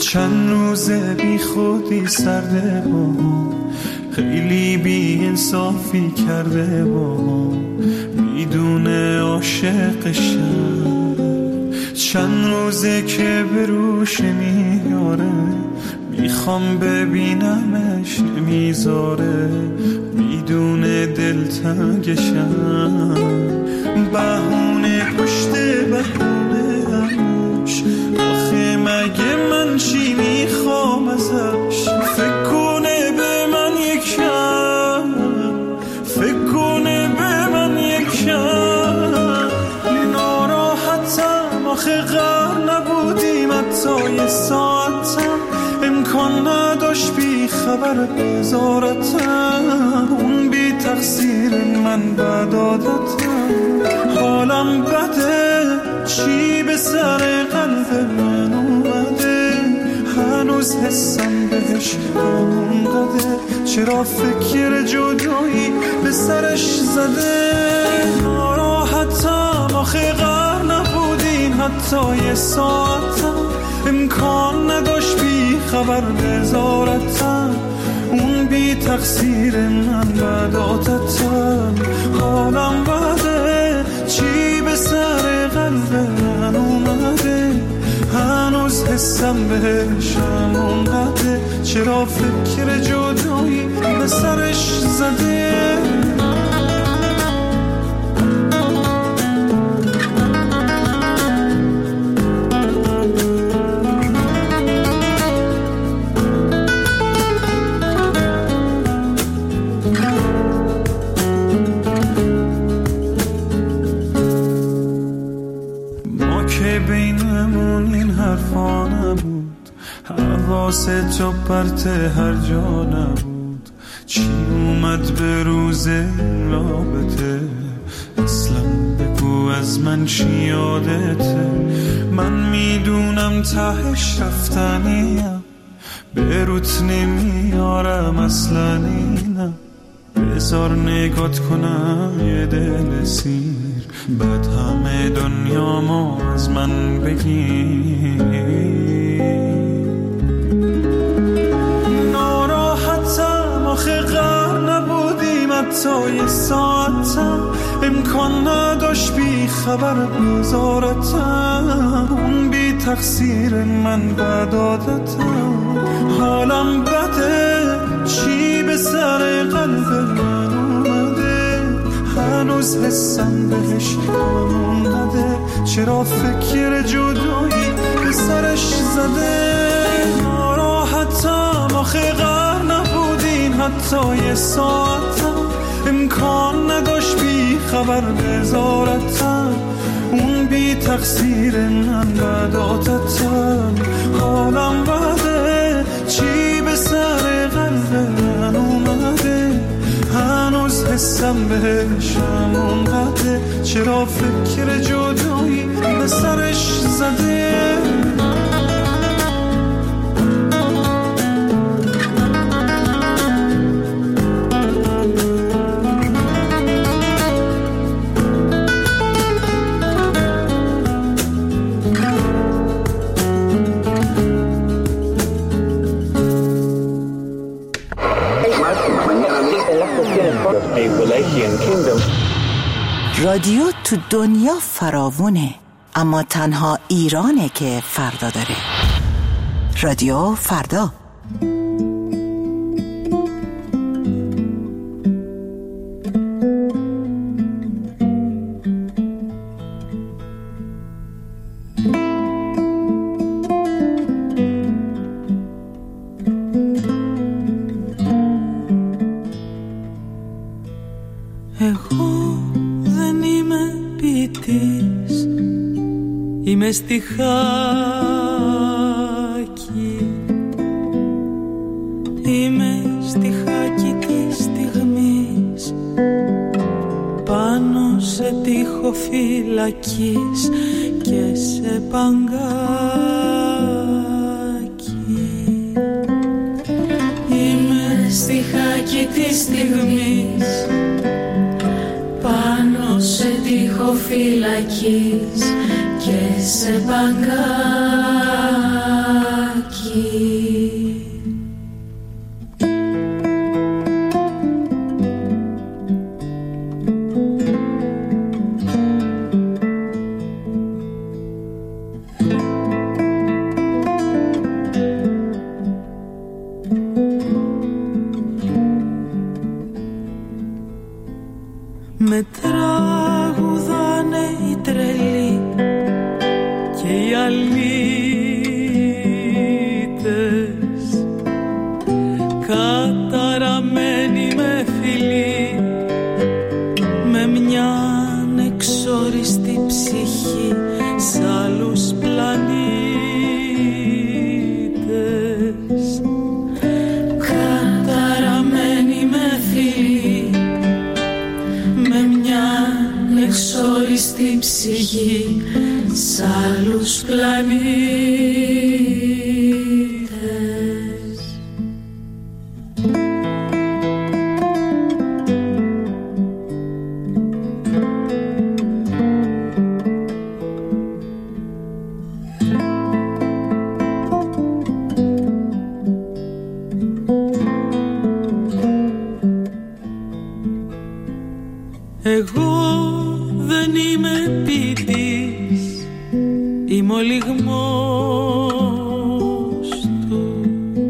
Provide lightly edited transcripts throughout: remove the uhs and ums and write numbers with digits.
چند روزه بی خودی سرده با هم، خیلی بی انصافی کرده با هم، میدونه عاشقشم. چند روزه که به روش میاره، میخوام ببینمش نمیذاره، میدونه دلتنگشم. بهونه پشت بهونه همش، آخه مگه من چی میخوام ازش؟ فکر کنه به من یکم، فکر کنه به من یکم. ناراحتم آخه غر نبودیم حتی یه ساعتم، امکان نداشت بی خبر بذارتم. اون بی تقصیر من بد عادتم، حالم بده چی به سر قلب من اومده، هنوز حسم بهش همونقدر. چرا فکر جدایی به سرش زده؟ ناراحتم آخه غر نبودین حتی یه ساعتم، امکان نداشت بی خبر بذارتم. اون بی تقصیر من بد عادتم، حالم بده چی به سر قلب من اومده، هنوز حسم بهش همونقدر. چرا فکر جدایی به سرش زده؟ حواست تو پرت هر جا نبود، چی اومد به روز رابطه؟ اصلا بگو از من چی یادته؟ من میدونم تهش رفتنیم، به روت نمیارم اصلا اینم. بذار نگات کنم یه دل سیر، بعد همه دنیامو از من بگیر. ناراحتم آخه غر نبودیم حتی یه ساعتم، امکان نداشت بی خبر بذارتم. اون بی تقصیر من بد عادتم، حالم بده چی به سر قلب من اومده، هنوز حسم بهش همونقدر. چرا فکر جدایی به سرش زده؟ ناراحتم آخه غر نبودین حتی یه ساعتم، امکان نداشت بی خبر بذارتم. اون بی تقصیر من بد عادتم، حالم بده چی به سر قلب من اومده، هنوز حسم بهش همونقدر. چرا فکر جدایی به سرش زده؟ رادیو تو دنیا فراوونه، اما تنها ایرانه که فردا داره. رادیو فردا. Είμαι στιχάκι, είμαι στιχάκι της στιγμής, πάνω σε τοίχο φυλακής και σε παγκάκι. Είμαι στιχάκι της στιγμής, πάνω σε τοίχο φυλακής και σε παγκάκι. Με τραγουδάνε οι τρελοί και οι αλήτες, καταραμένοι με φιλί, με μια ανεξόριστη ψυχή σ' άλλους πλανήτες. Καταραμένοι με φιλί, με μια εξόριστη ψυχή σ' άλλους πλανήτες. Εγώ δεν είμαι ποιητής, είμαι ο λυγμός του.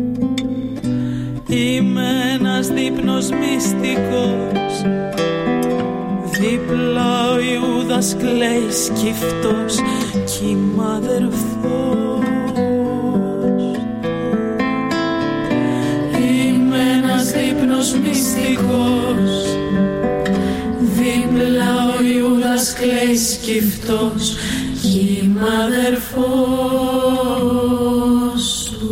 Είμαι ένας δείπνος μυστικός, δίπλα ο Ιούδας κλαίει σκυφτός κι είμαι αδερφός. Είμαι ένας δείπνος μυστικός, δίπλα ο Ιούδας κλαίει σκυφτός κι είμαι αδερφός του.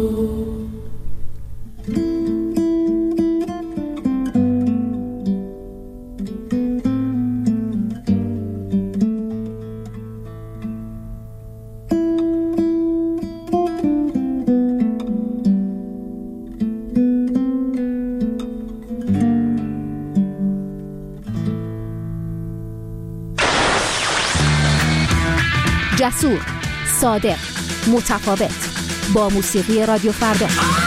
جسور، صادق، متفاوت، با موسیقی رادیو فردا.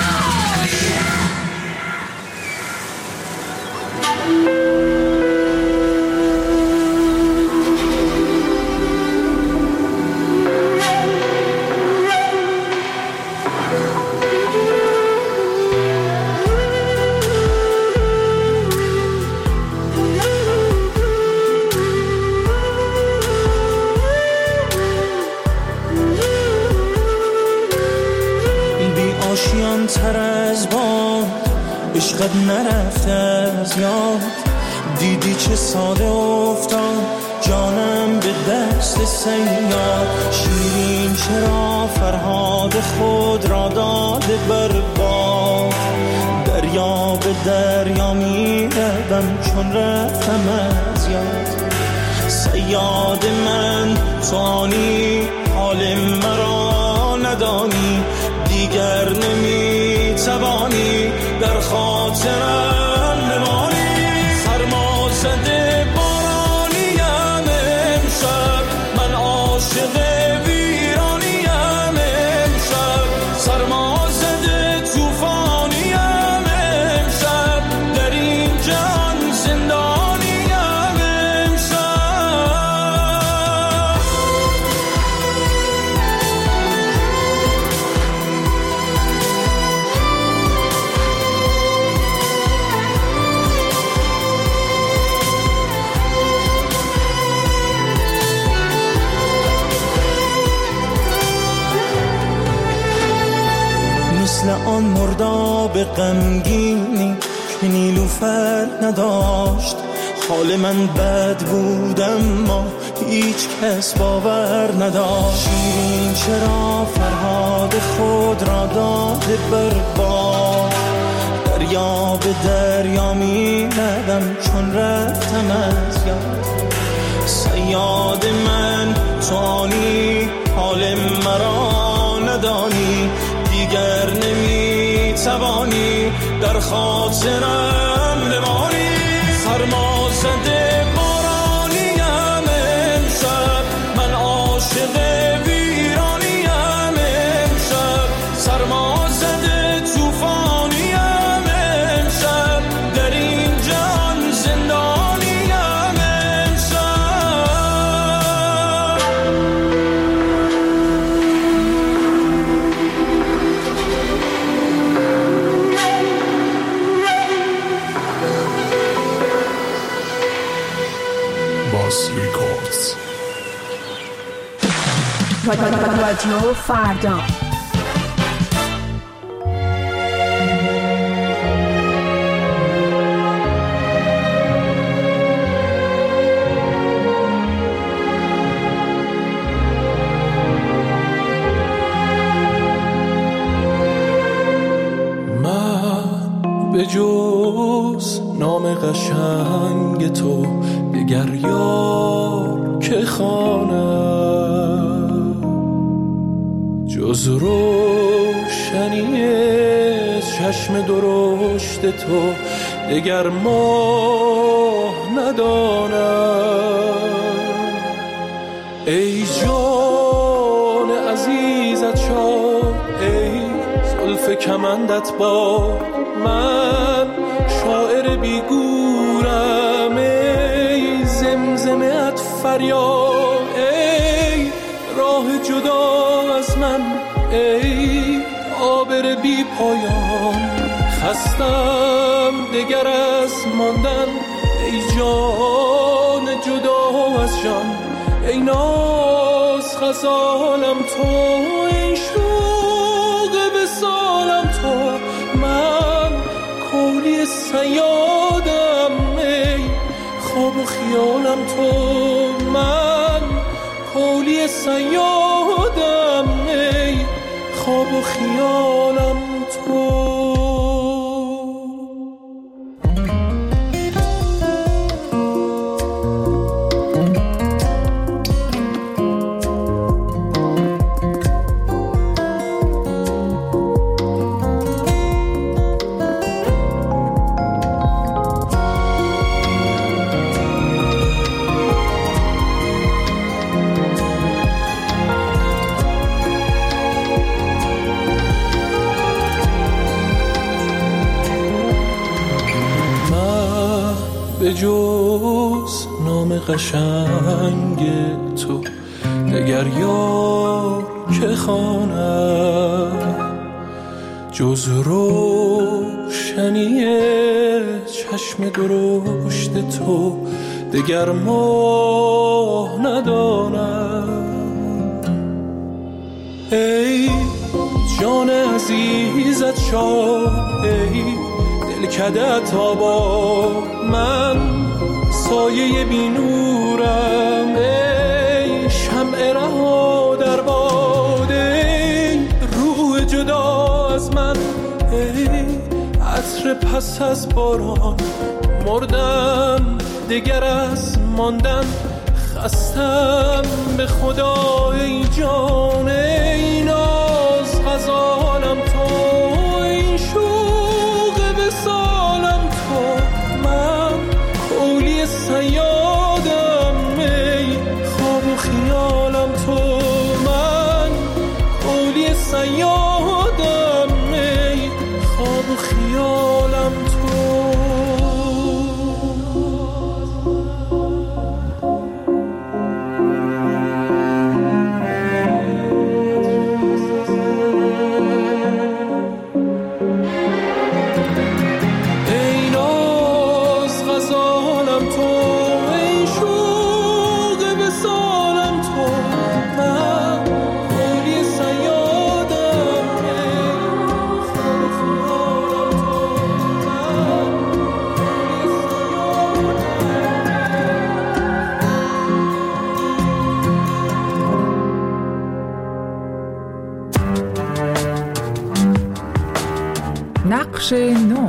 تر از باد عشقت نرفته از یاد، دیدی چه ساده افتاد جانم به دست صیاد. شیرین چرا فرهاد خود را داده بر باد، دریا به دریا می‌روم چون رفتم از یاد. صیاد من توانی حال مرا ندانی، دیگر نمیتوانی در خاطرم بمانی. سرما زده بارانیم امشب، من عاشق ویرانیم امشب. سرما زده طوفانیم امشب، در این جهان زندانیم امشب. مثل آن مرداب غمگینی که نیلوفر نداشت، حال من بد بود اما هیچ کس باور نداشت. شیرین چرا فرهاد خود را داده بر باد، دریا به دریا می‌روم چون رفتم از یاد. صیاد من توانی حال مرا ندانی، دیگر نمیتوانی در خاطرم بمانی. سرما زده بارانیم امشب، من عاشق ویرانیم امشب. سرما رادیو فردا. به جز نام قشنگ تو دگر یار که خوانم، جز روشنی چشم درشت تو دگر ماه ندانم. ای جان عزیزت شاد، ای زلف کمندت باد، من شاعر بیگورم. ای زمزمه ات فریاد، ای راه جدا از من، ای عابر بی پایان. خستم دگر از ماندن، ای جان جدا از جان. ای ناز غزالم تو، ای شوق وصالم تو. من کولی صیادم، ای خواب و خیالم تو. من کولی صیادم، ای خواب و خیالم تو. به جز نام قشنگ تو دگر یار که خوانم، جز روشنی چشم درشت تو دگر ماه ندانم. ای جان عزیزت شاد، ای دلکده‌ات آباد، من سایه بی نورم. ای شمع رها در باد، ای روح جدا از من. ای عطر پس از باران، مردم دگر از ماندن. خستم به خدا ای جان، ای ناز غزالم تو. ای شوق وصالم تو، من کولی صیادم، ای خواب و خیالم تو. من کولی صیادم، ای خواب و خیالم تو. نقش نو.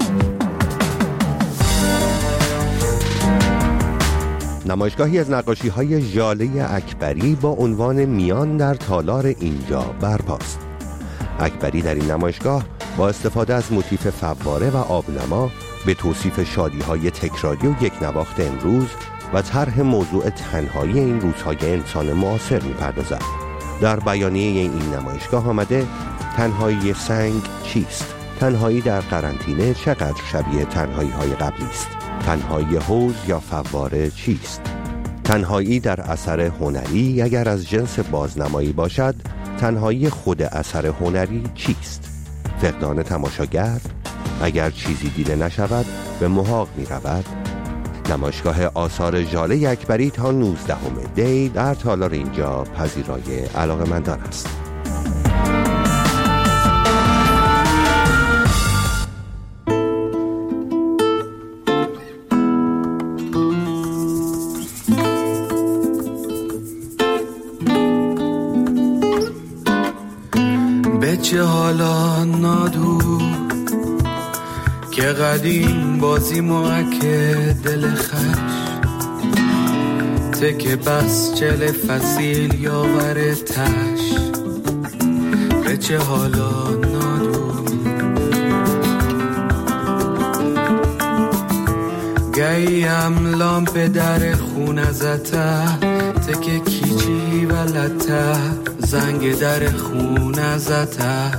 نمایشگاهی از نقاشی‌های ژاله اکبری با عنوان میان در تالار اینجا برپاست. اکبری در این نمایشگاه با استفاده از موتیف فواره و آبنما به توصیف شادی‌های تکراری و یک نواخت امروز و طرح موضوع تنهایی این روزهای انسان معاصر می‌پردازد. در بیانیه این نمایشگاه آمده تنهایی سنگ چیست؟ تنهایی در قرنطینه چقدر شبیه تنهایی‌های قبلی است؟ تنهایی حوض یا فواره چیست؟ تنهایی در اثر هنری اگر از جنس بازنمایی باشد، تنهایی خود اثر هنری چیست؟ فقدان تماشاگر اگر چیزی دیده نشود به محاق می رود؟ نمایشگاه آثار ژاله اکبری تا 19 دی در تالار اینجا پذیرای علاقه‌مندان است. چه حالا نادو که قدیم بازی موکه دل خش تکه بس چل فصیل یاور تش به چه حالا نادو گیم لامپ در خونه زته تکه کیچی و لطه زنگ در خونه زته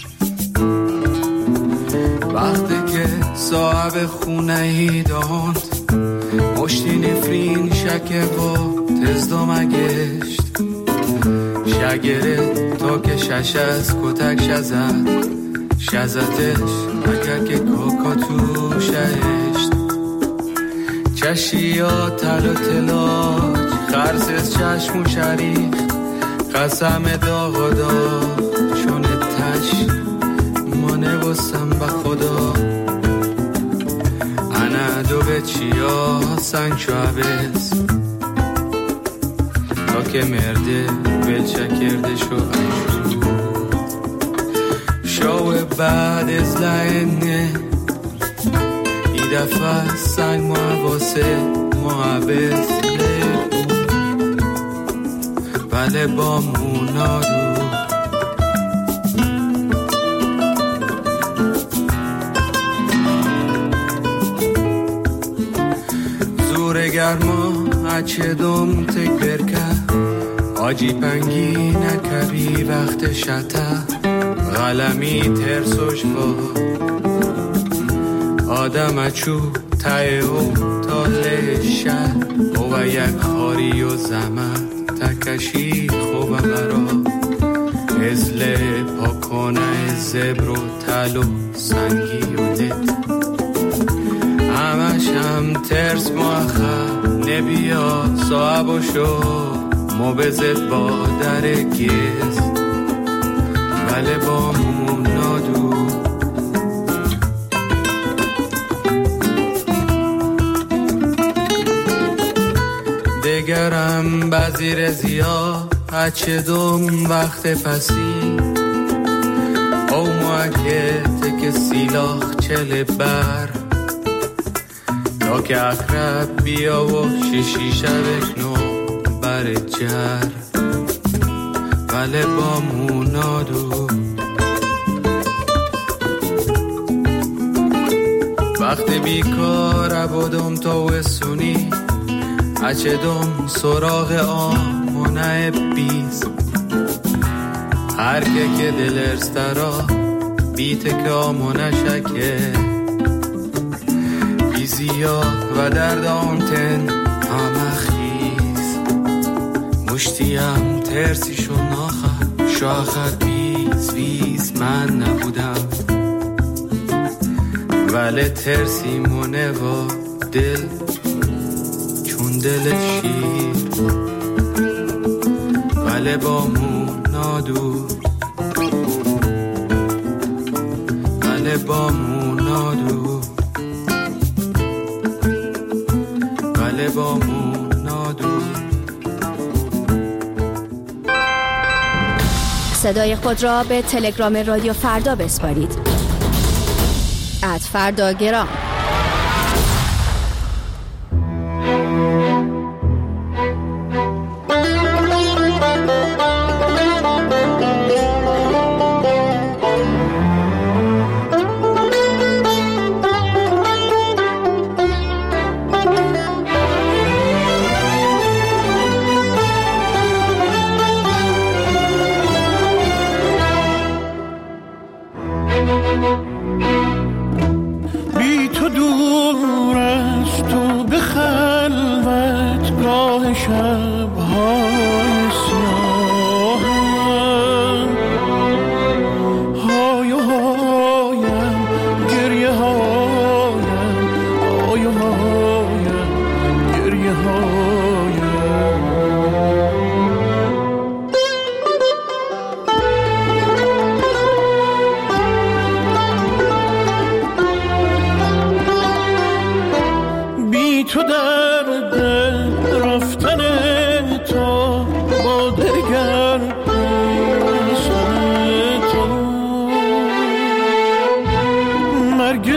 وقتی که صاحب خونه ای داند مشتی نفرین شکه و تزدام گشت شگره تا که شش از کتک شزتش اگر که کاکا تو شهشت چشی ها تل و تلاج خرسز چشم و شریخ قسم داغ و داغ چون تش ما نبستم به خدا انا دو به چیا سنگ شو عبز تا که مرده بلچه کرده شو عجو شو بعد از لعنه ای دفعه سنگ محواسه محبز بله با مونادو زور گرما اچه دوم تک برکه آجی پنگی نکبی وقت شته غلمی ترسوش با آدم اچو تایه و تاله شهر و یک خاری و زمن تکشی خوبه برا ازل پاکانه زبر و تل و سنگی و دد همش هم ترس مؤخر نبیا صاحب و شو مبزد با در گیز بله با مونادو دگرم بعضی رزیا هچه دوم وقت پسی او موکه تک سیلاخ چل بر تا که اخرب بیا و ششی شبک نو بر جر بله با مونادو وقت بیکار بودم تا وسونی اچه دوم سراغ آمونه بیز هر که دل ارسترا بیت که آمونه شکه بیزیا و درد آنتن همه خیز مشتیم ترسی شو ناخه شاخت بیز من نبودم ولی ترسی مونه و دل دل شیر ولی با مونادو ولی با مونادو ولی با مونادو صدای خود را به تلگرام رادیو فردا بسپارید @فرداگرام.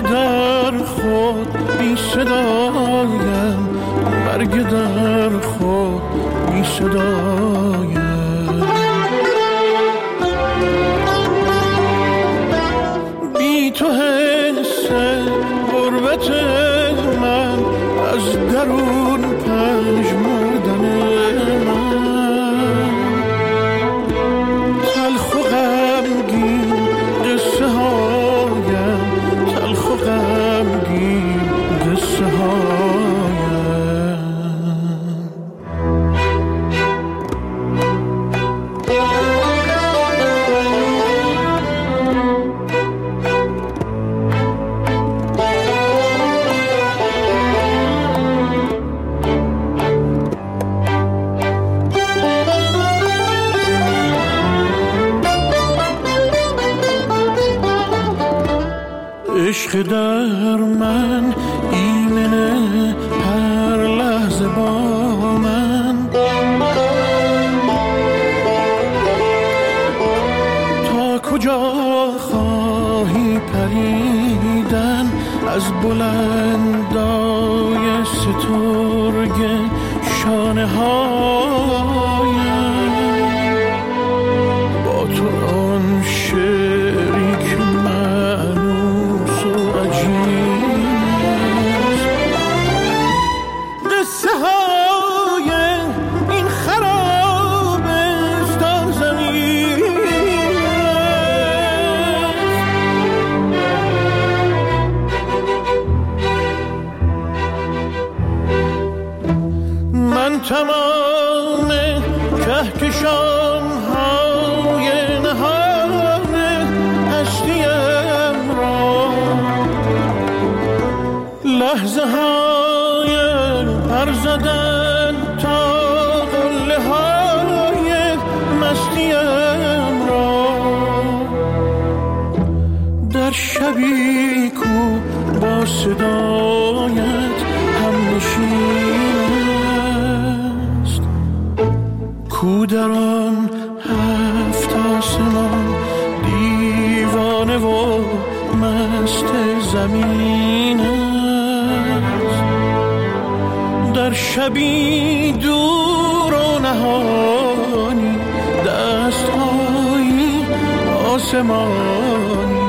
در خود بی صدایم، مرگ در خود بی صدایم. بی تو حس غربت من از درون پژمردن من، تلخ و غمگین قصه هایم، تلخ و غمگین قصه هایم. عشق در من ایمنه هر لحظه با من، تا کجا خواهی پریدن از بلندای سترگ شانه هایم. با تو آن شعری که مأنوس و عجیب، قصه های این خرابستان زمین، من تمام کهکشان های نهان هستیم را، لحظه های پر زدن تا قله های مستیم را، در شبی کو با صدایت هم نشینست، کو در آن هفت آسمان دیوانه و مست زمین است. در شبی دور و نهانی دست‌های آسمانی،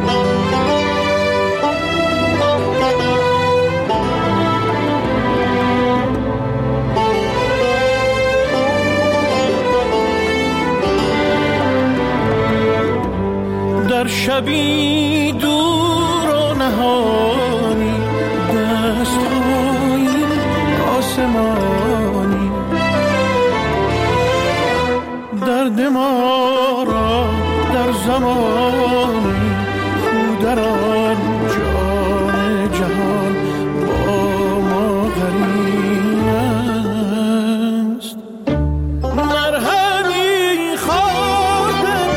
در شبی دور و نهانی دست‌های آسمانی، درد ما را در زمانی کو در آن جان جهان با ما قرین است. مرهمی خواهم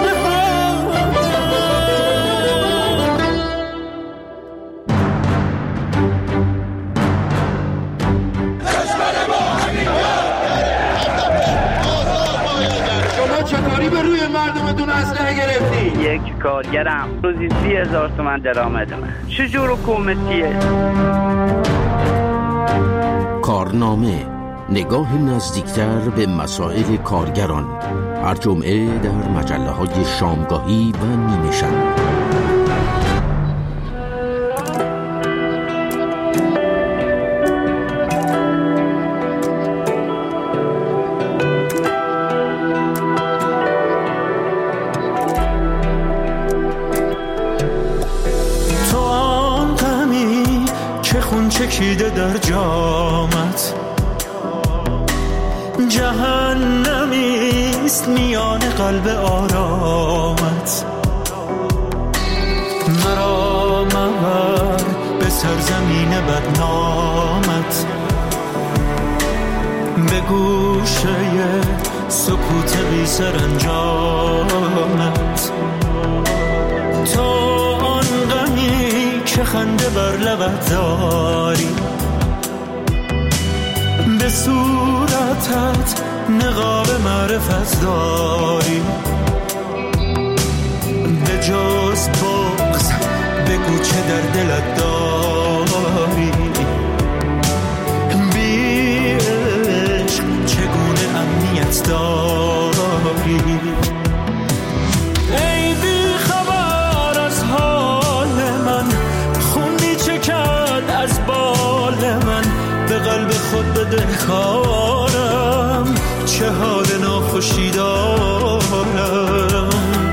چطوری به روی مردمتون اسلحه گرفتی؟ یک کارگرم روزی 30,000 تومان درآمد من. چجور حکومتیه؟ کارنامه، نگاه نزدیکتر به مسائل کارگران، هر جمعه در مجله‌های شامگاهی و نیمه شب. چکیده در جامت، جهنمیست میان قلب آرامت. مرا مبر به سرزمین بدنامت، به گوشه سکوت بی سرانجامت. تو آن غمی که خنده بر لبت داری، به صورتت نقاب معرفت داری. به جز بغض بگو چه اگر دلت داری، بی عشق چگونه امنیت داری؟ ای بی خبر از حال من، خون می چکد از بال من، به قلب خود بده کارم، چه حال ناخوشی دارم.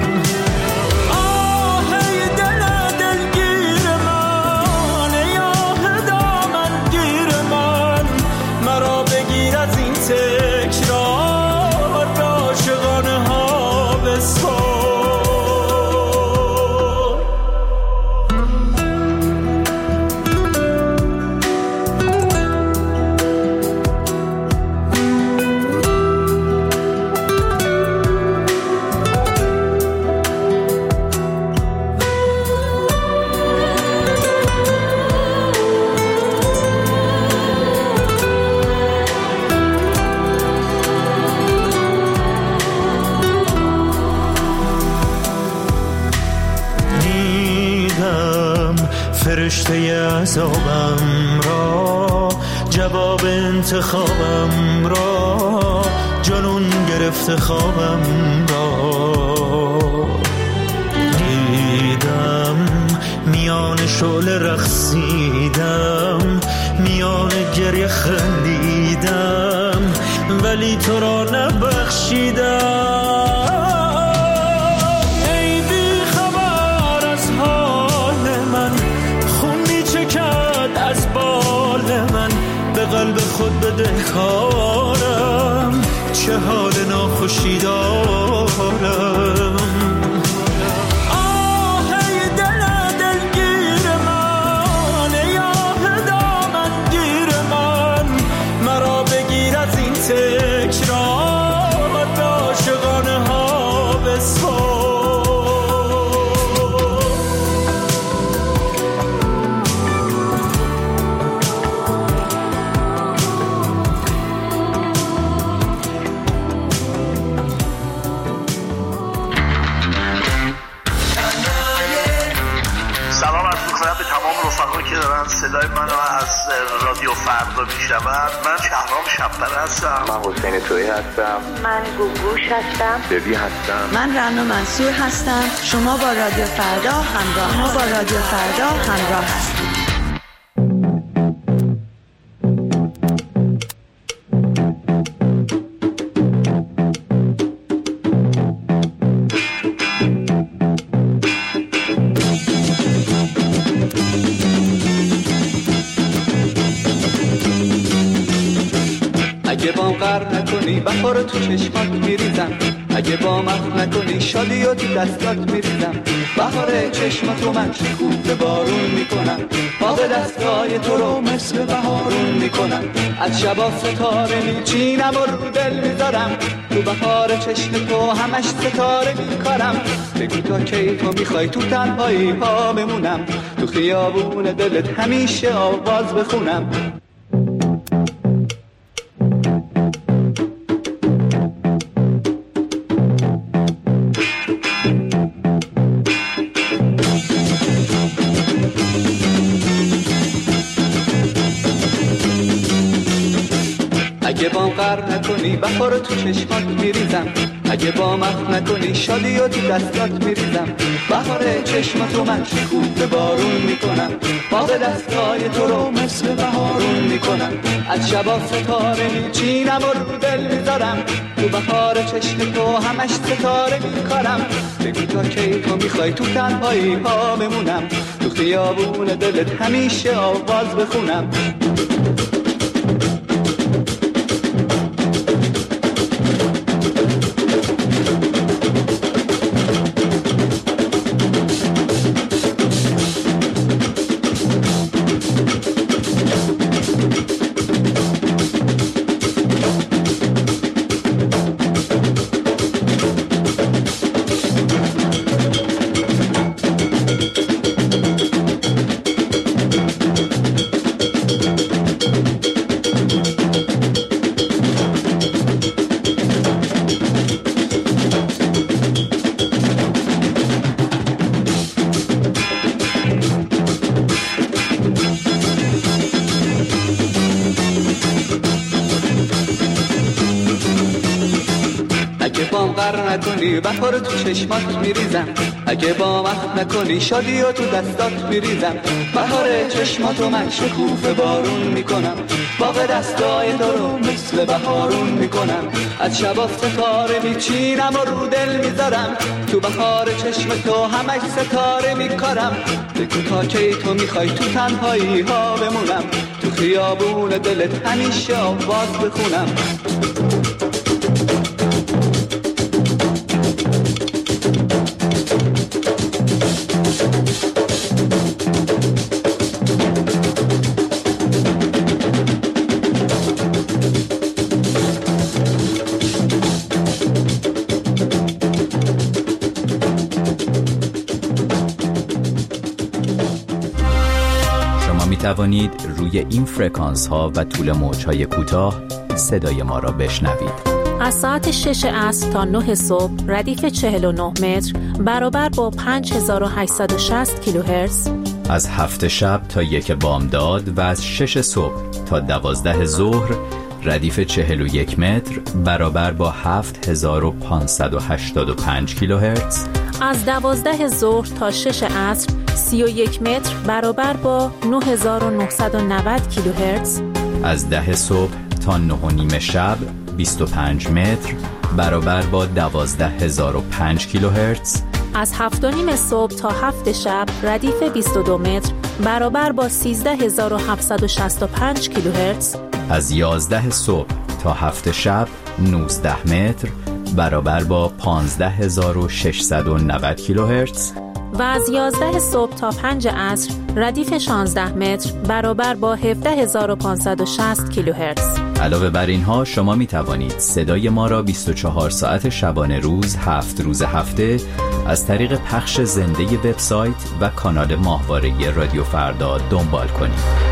فرشته عذابم را، جواب انتخابم را، جنون گرفته خوابم را. دیدم میان شعله رقصیدم، میان گریه خندیدم، ولی تو را نبخشیدم. قلب خود بده کارم، چه حال ناخوشی دارم. آهی دل دلگیر من، ای آه دامنگیر من، مرا بگیر از این تکرار، عاشقانه ها بسپار. که دارن صدای منو از رادیو فردا میشنون. من شهرام شب‌پره هستم. من حسین تویی هستم. من گوگوش هستم. ببی هستم. من رنا منصور هستم. شما با رادیو فردا همراه هستید. اگه با قرب نکنی بهار تو چشمات میریزم، اگه با مخ نکنی شادی و تو دستات میریزم. بهار چشماتو من شکوفه بارون میکنم، باغ دستای تو رو مثل بهارون میکنم. از شبا ستاره میچینم و رو دل میذارم، تو بهار چشم تو همش ستاره میکارم. بگو تا کی تو میخوای تو تنهایی ها بمونم، تو خیابون دلت همیشه آواز بخونم. اگه با قرب نکنی بهار تو چشمات میریزم، اگه با مخ نکنی شادی و تو دستات میریزم. بهار چشماتو من شکوفه بارون میکنم، باغ دستای تو رو مثل بهارون میکنم. از شبا ستاره میچینم و رو دل میذارم، تو بهار چشم تو همش ستاره میکارم. بگو تا کی تو میخوای تو تنهایی ها بمونم، تو خیابون دلت همیشه آواز بخونم. بام قر نکنی بهار تو چشمات میریزم، اگه بام اخم نکنی شادی و تو دستات میریزم. بهار چشماتو من شکوفه بارون میکنم، باغ دستای تو رو مثل بهارون میکنم. از شبا ستاره میچینم و رو دل میذارم، تو بهار چشم تو همش ستاره میکارم. بگو تا کی تو میخوای تو تنهایی ها بمونم، تو خیابون دلت همیشه آواز بخونم. توانید روی این فرکانس ها و طول موج های کوتاه صدای ما را بشنوید. از ساعت 6 عصر تا 9 صبح ردیف 49 متر برابر با 5860 کیلوهرتز. از 7 شب تا 1 بامداد و از 6 صبح تا 12 ظهر ردیف 41 متر برابر با 7585 کیلوهرتز. از 12 ظهر تا 6 عصر 31 متر برابر با 9990 کیلوهرتز. از 10 صبح تا 9:30 شب 25 متر برابر با 12005 کیلوهرتز. از 7:30 صبح تا 7 شب ردیف 22 متر برابر با 13765 کیلوهرتز. از 11 صبح تا 7 شب 19 متر برابر با 15690 کیلوهرتز. و از 11 صبح تا 5 عصر ردیف 16 متر برابر با 17560 کیلوهرتز. علاوه بر اینها شما می توانید صدای ما را 24 ساعت شبانه روز 7 روز هفته از طریق پخش زنده وبسایت و کانال ماهواره رادیو فردا دنبال کنید.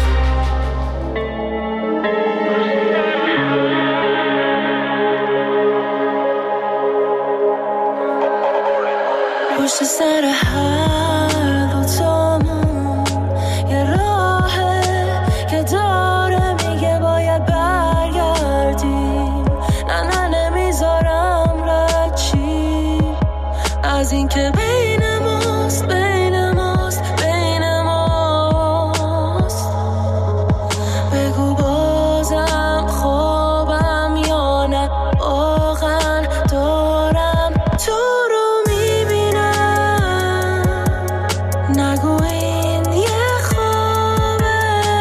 پشت سر هر دوتامون یه راهه که داره میگه باید برگردیم. نه نمیذارم رد چی از این که بین ماست بگو بازم خوابم یا نه واقعا دارم تو رو نگو این یه خوابه.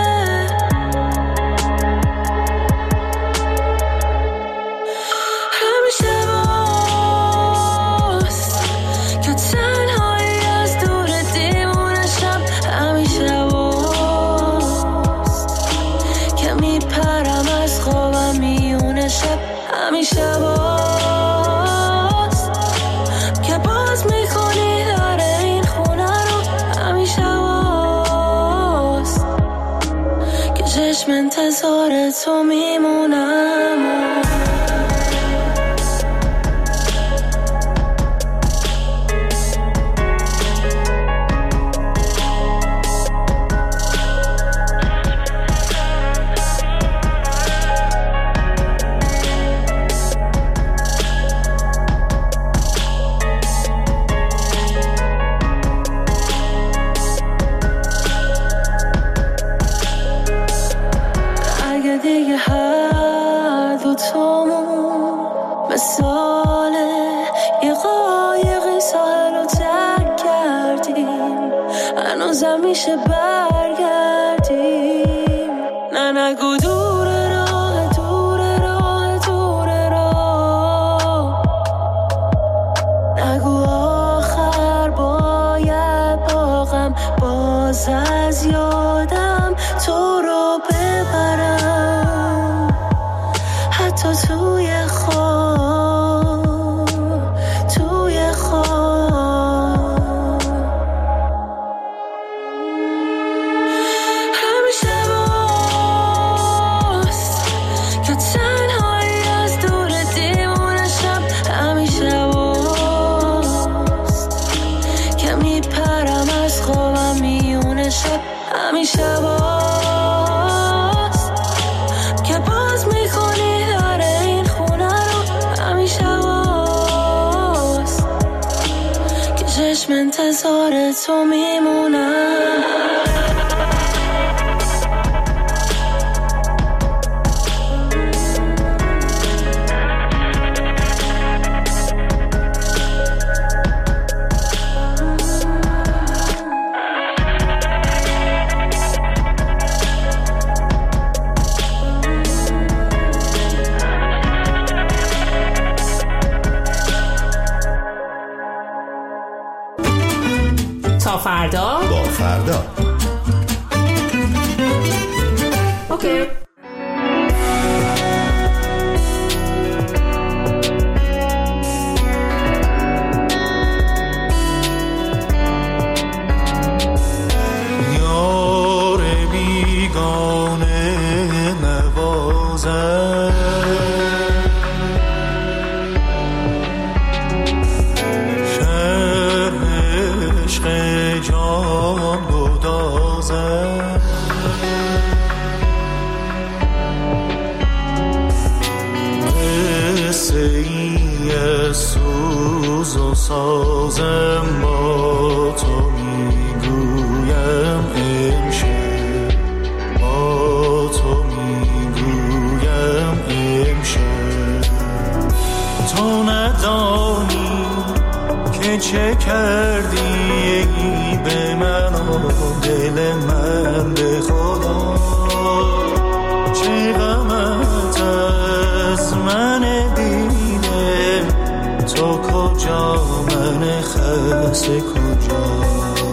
همیشه باست که تنهایی از دور دیوونشم. همیشه باست که میپرم از خوابم میونه شب. همیشه باست که باز میکنی در این خونه رو. همیشه باست که چشم انتظار تو میمونم. دیگه هر دوتامون مثال یه قایقی ساحل رو ترک کردیم. هنوزم میشه برگردیم. نه نگو دور راه نگو آخر باید باغم باز از یادم تو رو ببرم. حتی توی خواب همیشه باست که تنهایی از دور دیوونشم. همیشه باست که میپرم از خوابم میونه شب. همیشه باست که باز میکنی در این خونه رو. همیشه باست کنار تو میمونم. تا فردا با فردا. اوکی. یار بیگانه نوازم، جان گدازم، قصه ای از سوز و سازم با تو میگویم امشب، با تو میگویم امشب. تو ندانی که چه کردی به من و دل من، به خدا چه غمت از من دیده، تو کجا من خسته کجا.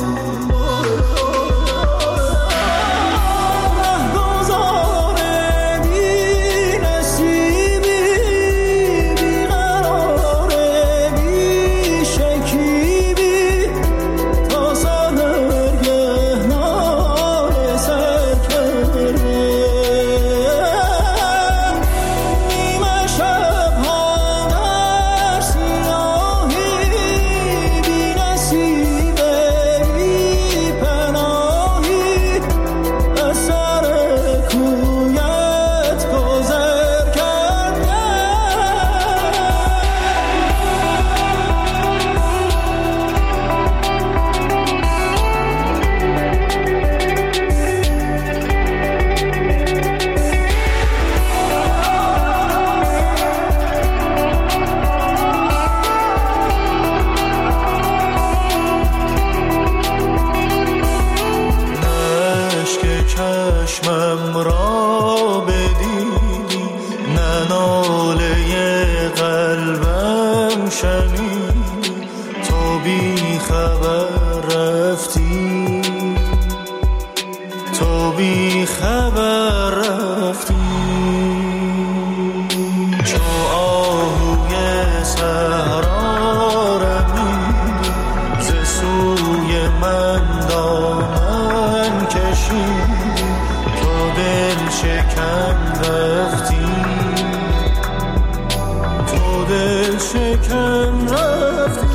چشمم را بدیدی، نناله قلبم شنیدی، تو بی خبر رفتی، تو بی خبر رفتی. چو آهوی صحرا رمیدی، ز سوی من دامن کشیدی، دل شکن رفتی، تو دل شکن رفتی.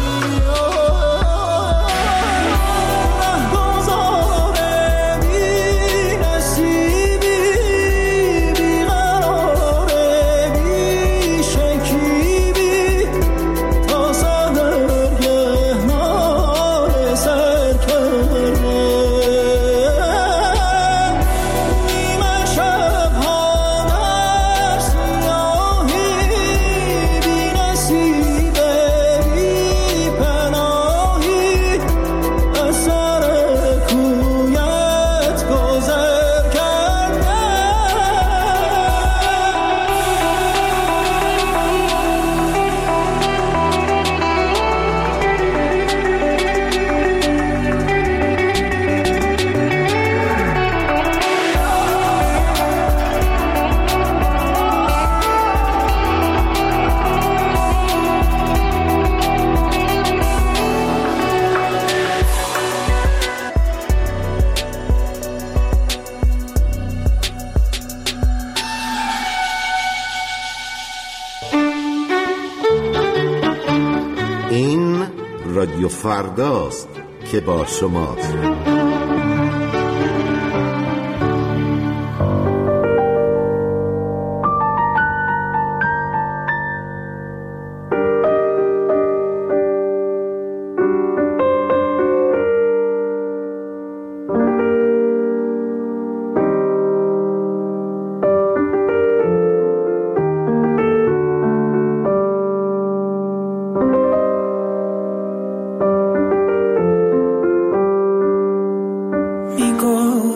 رادیو فرداست که با شماست.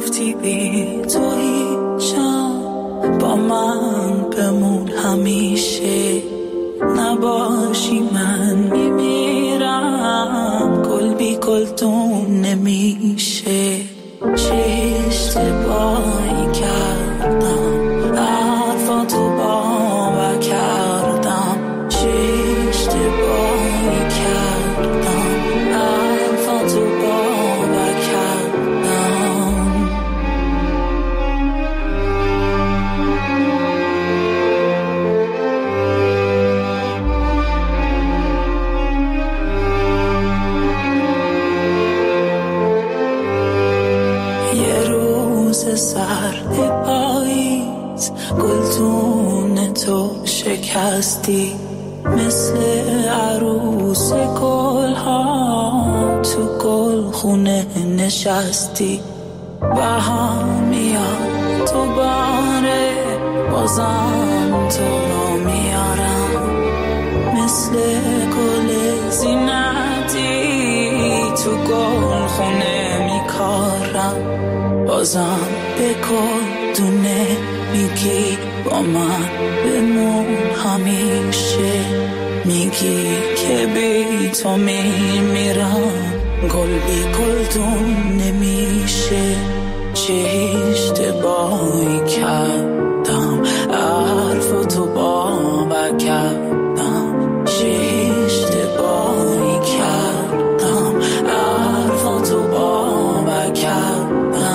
میگفتی بی تو هیچم، با من بمون همیشه، نباشی من میمیرم، گل بی گلدون نمیشه. چه اشتباهی کردم، حرفاتو باور کردم، چه اشتباهی کردم، حرفاتو باور کردم. یه روز سرد پاییز گلدون تو شکستی، مثل عروس گل‌ها تو گلخونه نشستی. بهم میاد تو باره، بازم تو رو میارم، مثل گل زینتی تو گلخونه میکارم. بازم به گلدونه میگی با من بمون همیشه، میگی که بی تو میمیرم، گل بی گلدون نمیشه. چه اشتباهی کردم، حرفاتو باور کردم، چه اشتباهی کردم، حرفاتو باور کردم.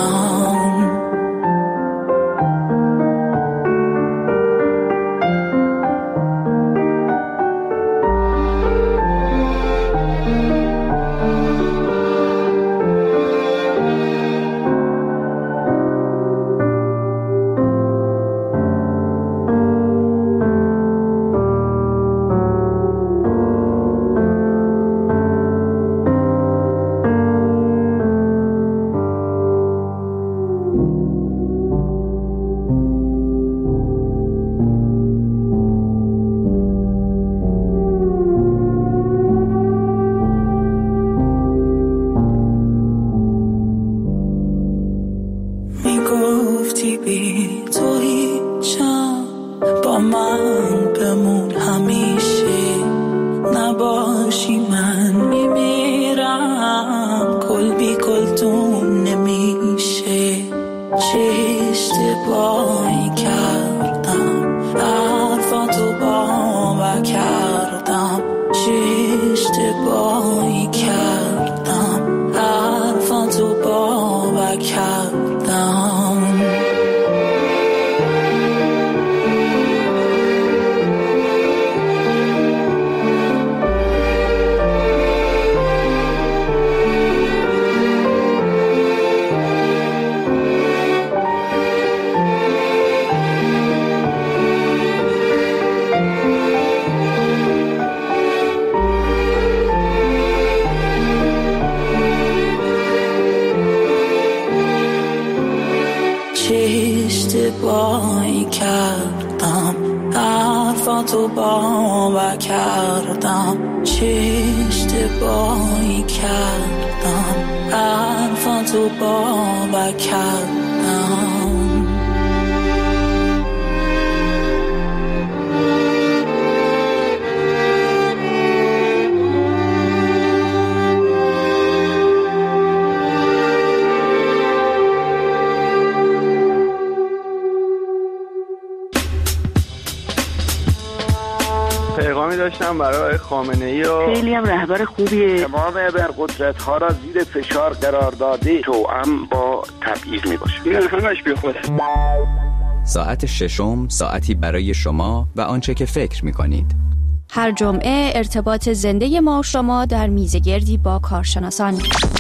میگفتی بی تو هیچم، با من بمون همیشه، نباشی من میمیرم، گل بی گلدون نمیشه. چه اشتباهی کردم، حرفاتو باور کردم، چه اشتباهی کردم، حرفاتو باور کردم. اشتباهی کردم، حرفاتو باور کردم، چه اشتباهی کردم، حرفاتو باور کردم. پیغامی داشتم برای خامنه‌ای و خیلی هم رهبر خوبیه، تمام ابرقدرت‌ها را زیر فشار قرار داده، توأم با تبعیض میباشه. این همش بیخوده. ساعت ششم، ساعتی برای شما و آنچه که فکر می‌کنید. هر جمعه ارتباط زنده ما و شما در میزگردی با کارشناسان.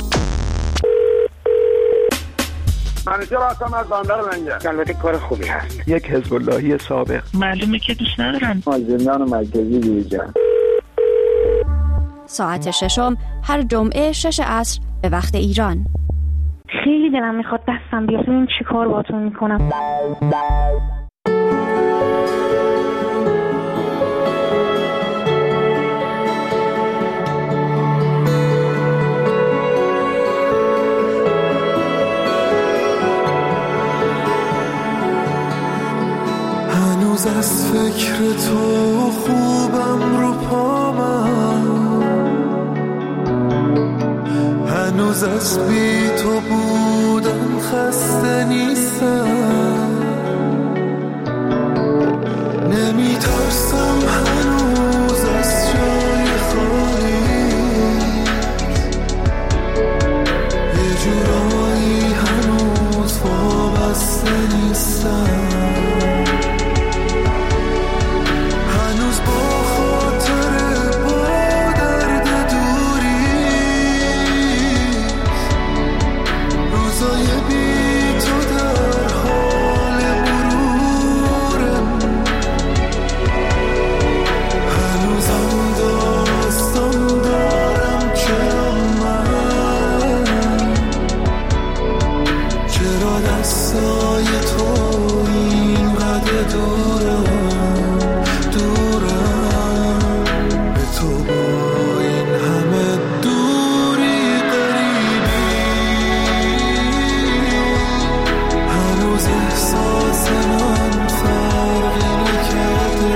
منیجر هستم از بندر منجر. البته کار خوبی هست. یک حزب اللهی سابق. معلومه که دوست ندارن. زندان مرکزی بیرجان. ساعت ششم هر جمعه 6 عصر به وقت ایران. خیلی دلم میخواد دستم بیاد ببین چی کار باهاتون میکنم. هنوز از فکر تو خوبم رو پامم، هنوز از بی تو بودن خسته نیستم، نمی ترسم هنوز از جای خالی، یه جورایی هنوز وابسته نیستم، هنوز با خاطر با درد دوری، روزای بی تو در حال مرورم، هنوزم داستان دارم چرا من، چرا دستای تو اینقدر دورم، دورم به تو با این همه دوری قریبی، هنوز احساس من فرقی نکرده،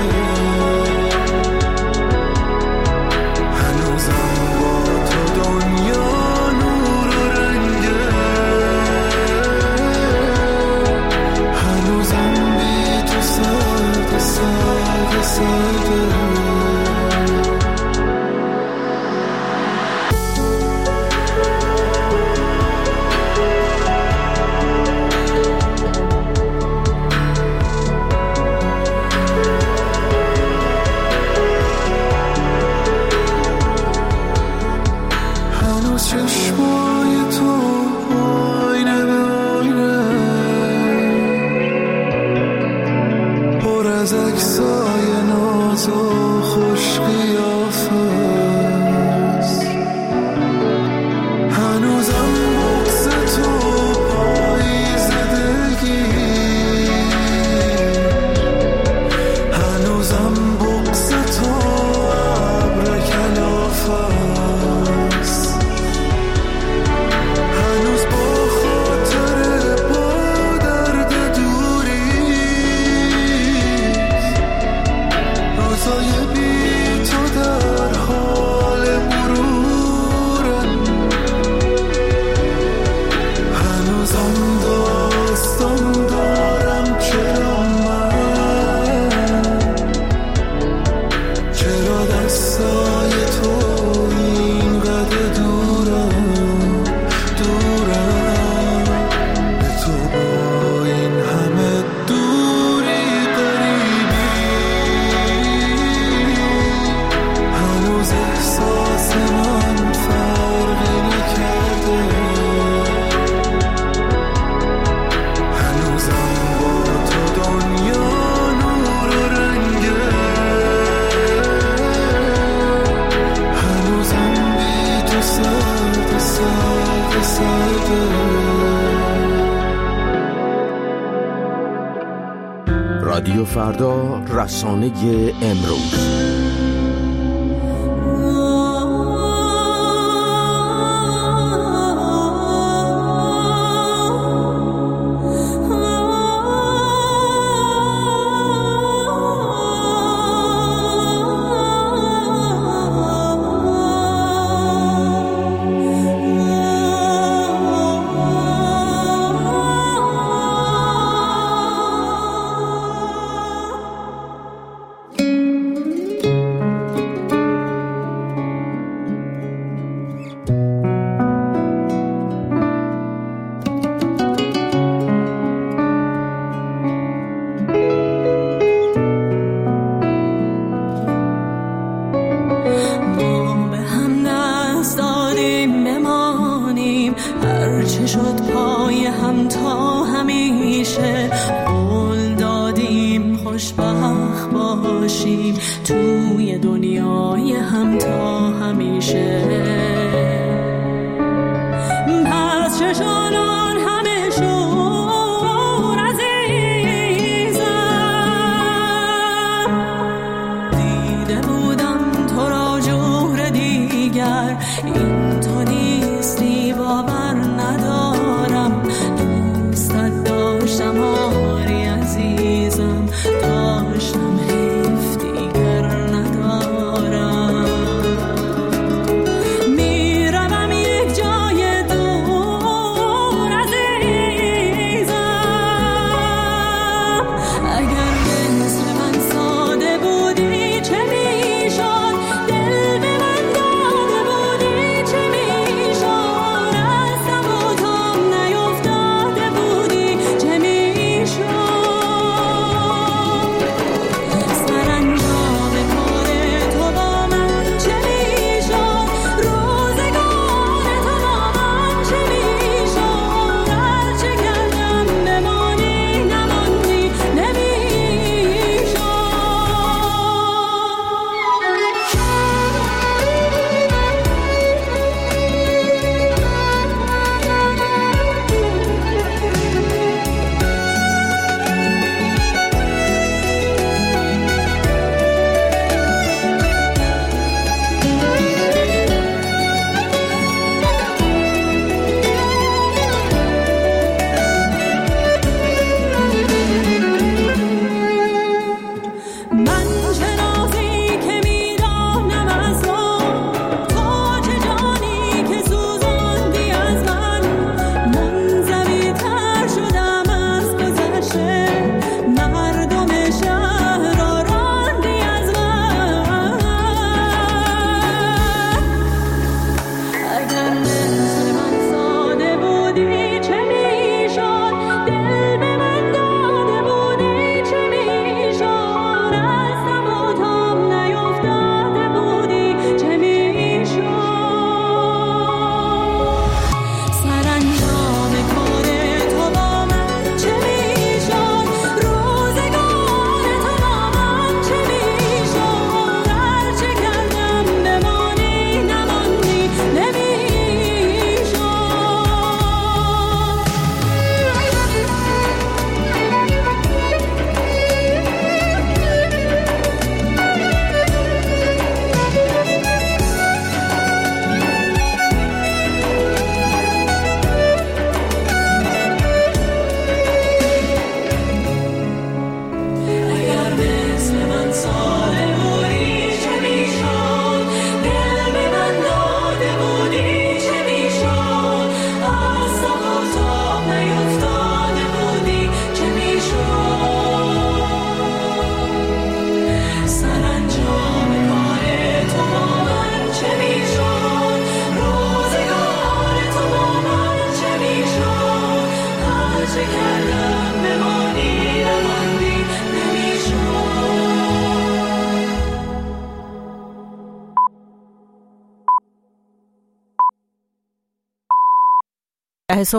هنوزم با تو دنیا نور و رنگه، هنوزم بی تو سرد سرد سرده. هنوز چشمای تو آینه به آینه، پر از عکسای ناز و خوش قیافه است، هنوزم بغض تو پاییز دلگیر، هنوزم بغض تو ابر کلافه است، هنوز با خاطر با درد دوری، روزای بی تو در حال مرورم، هنوزم داستان دارم چرا من، چرا دستای تو اینقدر دورم، دورم به تو با این همه دوری قریبی، هنوز احساس من فرقی نکرده، هنوزم با تو دنیا نور و رنگه، هنوزم بی تو سرد سرد سرده. رادیو فردا، رسانه امروز. توی دنیای هم تا همیشه. پس چشم